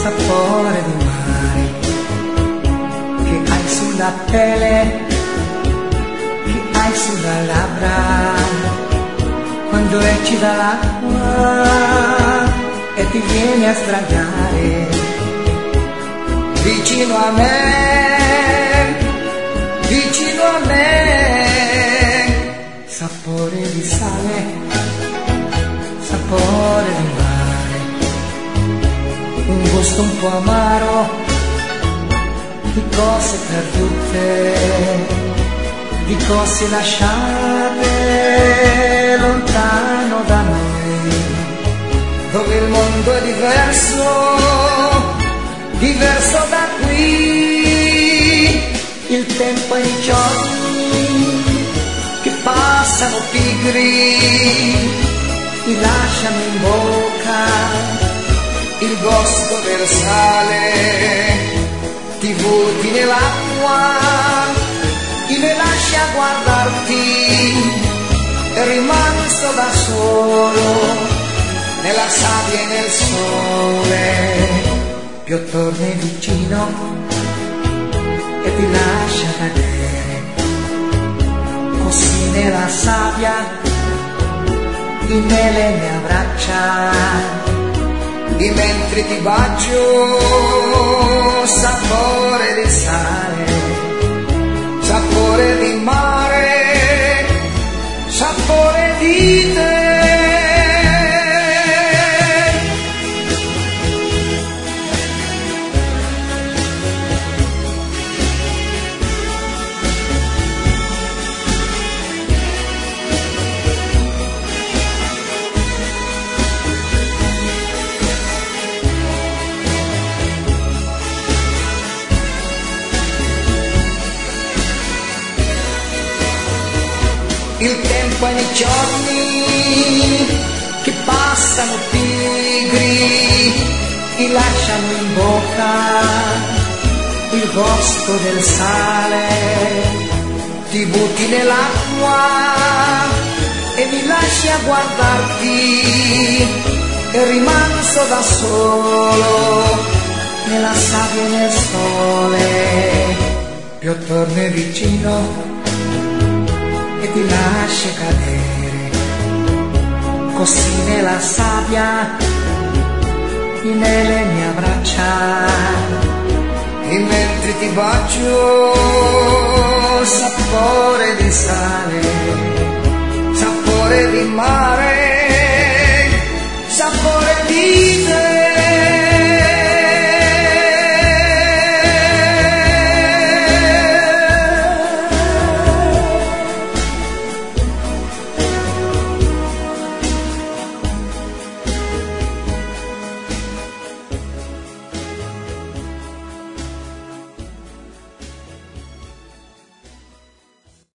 sapore di mare che hai sulla pelle, che hai sulla labbra, quando esci dall'acqua e ti vieni a sdraiare vicino a me, vicino a me. Sapore di sale, sapore di mare, un gusto un po' amaro di cose perdute, di cose lasciate lontano da noi, dove il mondo è diverso, diverso da qui. Il tempo e i giorni che passano pigri ti lasciano in bocca il gusto del sale, ti butti nell'acqua e mi lasci a guardarti e rimango da solo nella sabbia e nel sole. Più torni vicino e ti lascia cadere così nella sabbia, in nelle mie braccia, e mentre ti bacio sapore di sale, sapore di mare, sapore di te. Il tempo e i giorni che passano pigri ti lasciano in bocca il gusto del sale, ti butti nell'acqua e mi lasci a guardarti e rimango da solo nella sabbia e nel sole. Più torni vicino e ti lasci cadere così nella sabbia e nelle mie braccia, e mentre ti bacio sapore di sale, sapore di mare,